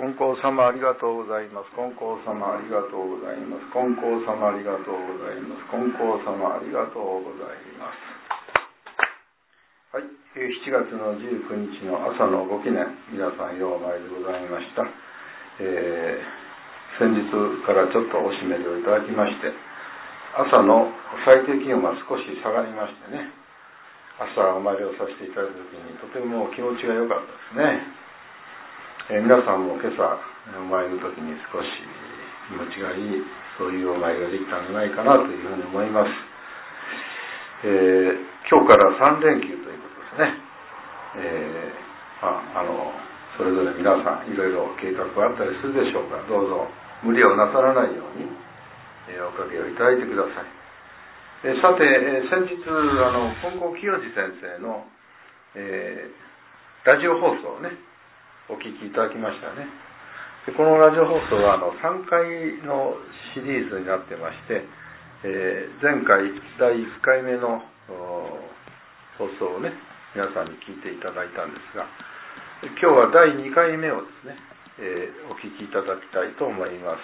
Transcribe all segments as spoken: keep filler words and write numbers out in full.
金光様ありがとうございます。金光様ありがとうございます。金光様ありがとうございます。金光様ありがとうございます。はい、しちがつのじゅうくにちの朝のご記念、皆さんようお参りでございました。えー、先日からちょっとお締めをいただきまして、朝の最低気温は少し下がりましてね、朝お参りをさせていただいたときにとても気持ちが良かったですね。えー、皆さんも今朝お参りの時に少し気持ちがいい、そういうお参りができたんじゃないかなというふうに思います。えー、今日からさん連休ということですね。えー、あ、あのそれぞれ皆さんいろいろ計画があったりするでしょうか。どうぞ無理をなさらないように、えー、おかげをいただいてください。えー、さて、えー、先日あの金光清次先生の、えー、ラジオ放送をねお聞きいただきましたね。でこのラジオ放送はあのさんかいのシリーズになってまして、えー、前回だいいっかいめの放送をね皆さんに聞いていただいたんですが、今日はだいにかいめをですね、えー、お聞きいただきたいと思います。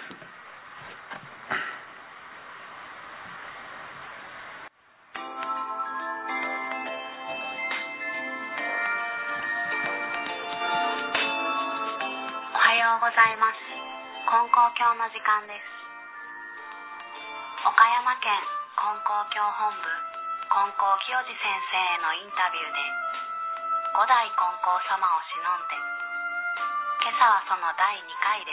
おはようございます。金光教の時間です。岡山県金光教本部金光清次先生へのインタビューで五代金光様を偲んで、今朝はそのだいにかいです。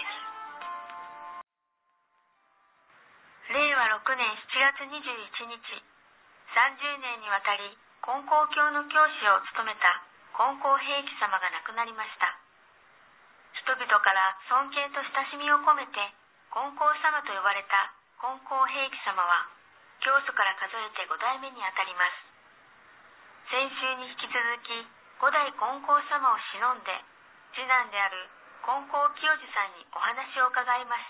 れいわろくねんしちがつにじゅういちにち、さんじゅうねんにわたり金光教の教師を務めた金光平記様が亡くなりました。人々から尊敬と親しみを込めて金光様と呼ばれた金光平記様は教祖から数えてごだいめにあたります。先週に引き続き五代金光様を偲んで次男である金光清次さんにお話を伺いました。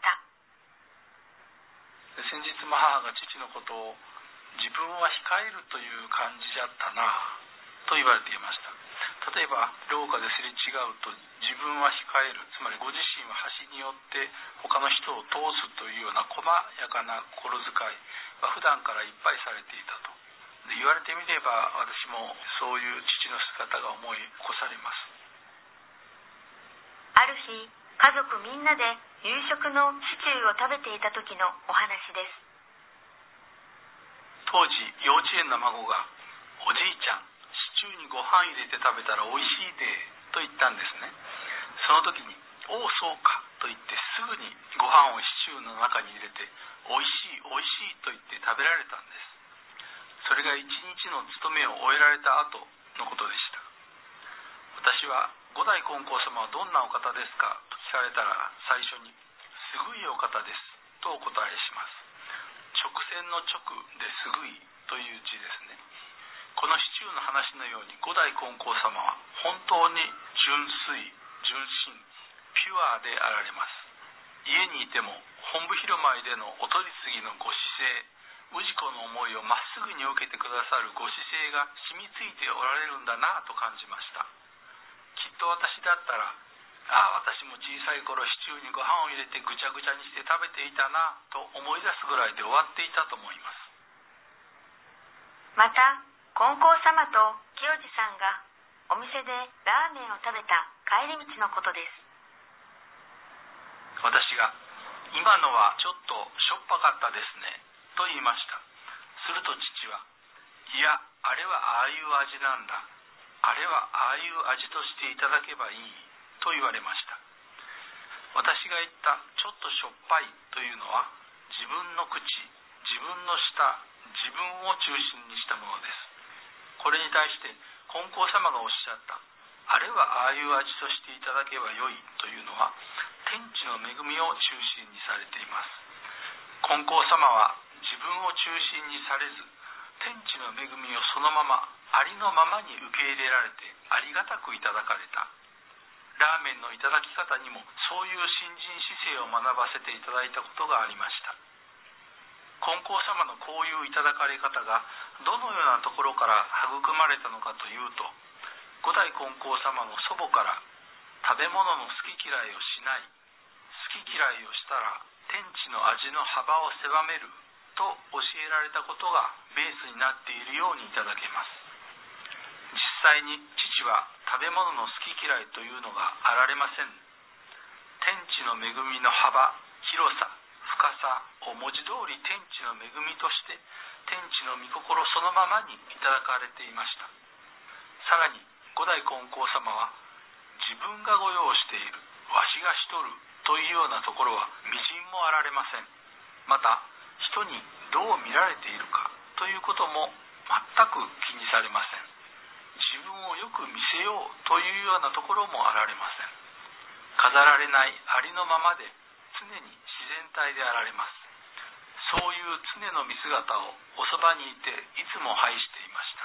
先日も母が父のことを自分は控えるという感じだったなと言われていました。例えば廊下ですれ違うと自分は控える、つまりご自身は端によって他の人を通すというような細やかな心遣いは普段からいっぱいされていたと。で言われてみれば私もそういう父の姿が思い起こされます。 ある日、家族みんなで夕食のシチューを食べていた時のお話です。 当時幼稚園の孫がおじいちゃんシチューにご飯入れて食べたらおいしいでと言ったんですね。その時におおそうかと言ってすぐにご飯をシチューの中に入れておいしいおいしいと言って食べられたんです。それが一日の務めを終えられた後のことでした。私は五代金光様はどんなお方ですかと聞かれたら最初にすぐいお方ですとお答えします。直線の直ですぐいという字ですね。このシチューの話のように五代金光様は本当に純粋、純真、ピュアであられます。家にいても本部広舞でのお取り次ぎのご姿勢、氏子の思いをまっすぐに受けてくださるご姿勢が染みついておられるんだなと感じました。きっと私だったら、ああ私も小さい頃シチューにご飯を入れてぐちゃぐちゃにして食べていたなと思い出すぐらいで終わっていたと思います。 また金光様と清次さんがお店でラーメンを食べた帰り道のことです。 私が今のはちょっとしょっぱかったですねと言いました。すると父は、いやあれはああいう味なんだ、あれはああいう味としていただけばいいと言われました。私が言ったちょっとしょっぱいというのは自分の口、自分の舌、自分を中心にしたものです。これに対して金光様がおっしゃったあれはああいう味としていただけばよいというのは天地の恵みを中心にされています。金光様は自分を中心にされず天地の恵みをそのままありのままに受け入れられてありがたくいただかれた。ラーメンのいただき方にもそういう信心姿勢を学ばせていただいたことがありました。金光様のこういういただかれ方がどのようなところから育まれたのかというと、五代金光様の祖母から食べ物の好き嫌いをしない好き嫌いをしたら天地の味の幅を狭めると教えられたことがベースになっているようにいただけます。実際に父は食べ物の好き嫌いというのがあられません。天地の恵みの幅、広さ、深さを文字通り天地の恵みとして天地の御心そのままにいただかれていました。さらに五代金光様は自分がご用している、わしがしとるというようなところはみじんもあられません。また人にどう見られているかということも全く気にされません。自分をよく見せようというようなところもあられません。飾られないありのままで常に自然体であられます。そういう常の見姿をおそばにいていつも拝していました。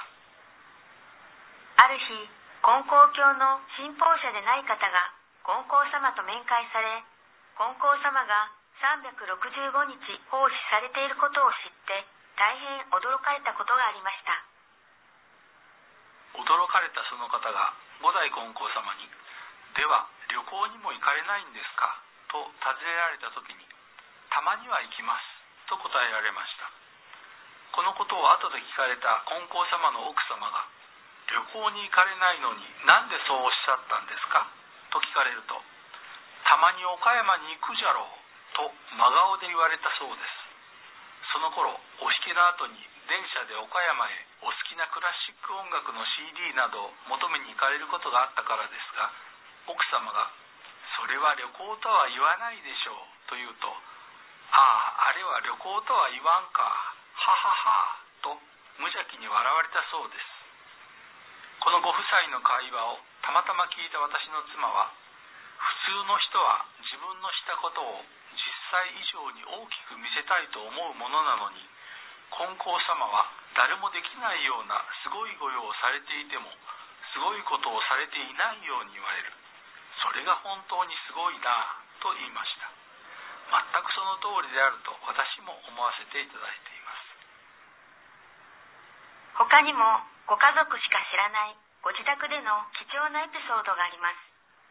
ある日、金光教の信奉者でない方が金光様と面会され、金光様がさんびゃくろくじゅうごにち奉仕されていることを知って大変驚かれたことがありました。 驚かれたその方が五代金光様に、では旅行にも行かれないんですかと尋ねられた時に、たまには行きますと答えられました。このことを後で聞かれた金光様の奥様が、旅行に行かれないのになんでそうおっしゃったんですかと聞かれると、たまに岡山に行くじゃろうと真顔で言われたそうです。その頃お引きの後に電車で岡山へお好きなクラシック音楽の シーディー などを求めに行かれることがあったからですが、奥様がそれは旅行とは言わないでしょうと言うと、ああ、あれは旅行とは言わんか、はははと無邪気に笑われたそうです。このご夫妻の会話をたまたま聞いた私の妻は、普通の人は自分のしたことを実際以上に大きく見せたいと思うものなのに、金光様は誰もできないようなすごい御用をされていてもすごいことをされていないように言われる。それが本当にすごいなと言いました。全くその通りであると私も思わせていただいています。 他にもご家族しか知らないご自宅での貴重なエピソードがあります。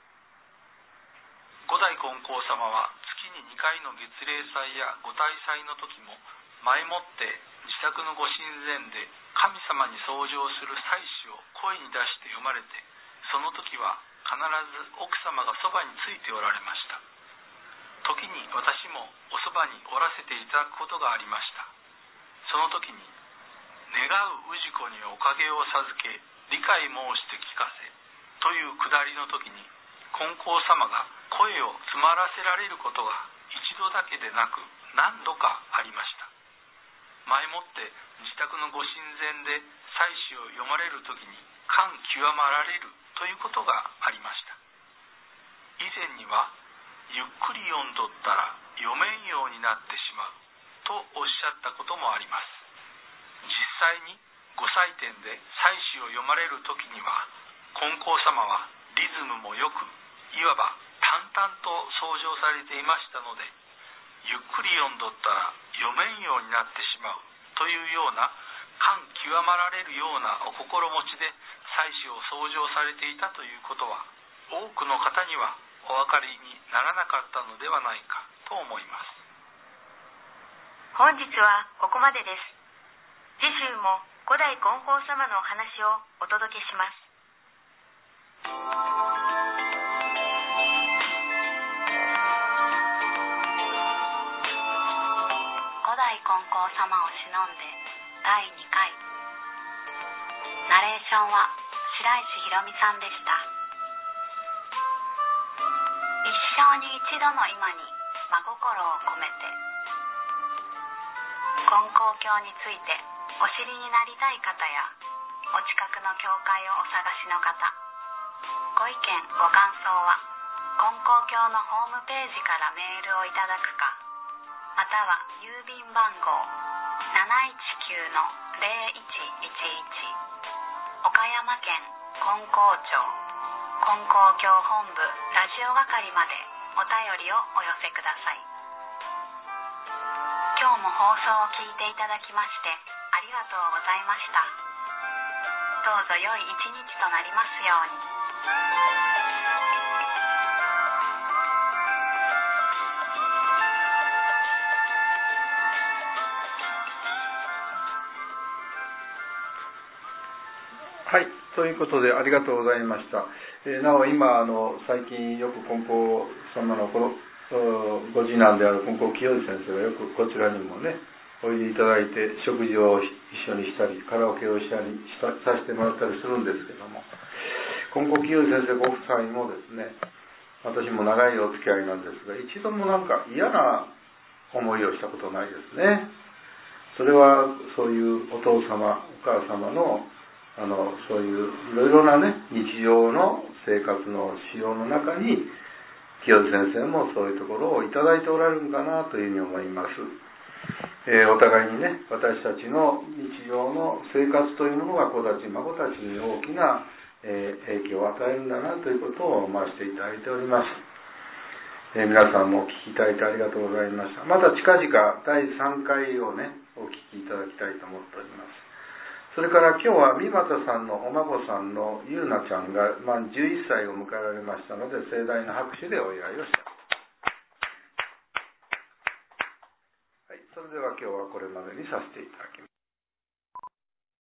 五代金光様は月ににかいの月例祭やご大祭の時も前もって自宅のご神前で神様に奏上する祭祀を声に出して読まれて、その時は必ず奥様がそばについておられました。時に私もおそばにおらせていただくことがありました。その時に、願う氏子におかげを授け理解申して聞かせというくだりの時に、金光様が声を詰まらせられることが一度だけでなく何度かありました。前もって自宅のご神前で祭祀を読まれる時に感極まられるということがありました。以前にはゆっくり読んどったら読めんようになってしまうとおっしゃったこともあります。実際にご祭典で祭祀を読まれる時には、金光様はリズムもよく、いわば淡々と奏上されていましたので、ゆっくり読んどったら読めんようになってしまうというような感極まられるようなお心持ちで祭祀を奏上されていたということは、多くの方にはお分かりにならなかったのではないかと思います。 本日はここまでです。次週も五代金光様のお話をお届けします。 五代金光様を偲んでだいにかい。ナレーションは白石ひろみさんでした。一生に一度の今に真心を込めて。金光教についてお知りになりたい方やお近くの教会をお探しの方、ご意見ご感想は金光教のホームページからメールをいただくか、または郵便番号 なないちきゅう のゼロいちいちいち 岡山県金光町金光教本部ラジオ係までお便りをお寄せください。今日も放送を聞いていただきましてありがとうございました。どうぞ良い一日となりますように。 ということでありがとうございました。えー、なお今あの最近よく金光様のこのご次男である金光清次先生がよくこちらにもねおいでいただいて食事を一緒にしたりカラオケをしたりしたさせてもらったりするんですけども、金光清次先生ご夫妻もですね、私も長いお付き合いなんですが、一度もなんか嫌な思いをしたことないですね。それはそういうお父様お母様のあのそういういろいろなね日常の生活の仕様の中に清次先生もそういうところをいただいておられるんかなというふうに思います。えー、お互いにね私たちの日常の生活というものが子たち孫たちに大きな、えー、影響を与えるんだなということを思わせていただいております。えー、皆さんもお聞きいただいてありがとうございました。また近々だいさんかいをねお聞きいただきたいと思っております。それから今日は三股さんのお孫さんのゆうなちゃんが、まあ、じゅういっさいを迎えられましたので盛大な拍手でお祝いをした。はい、それでは今日はこれまでにさせていただきます。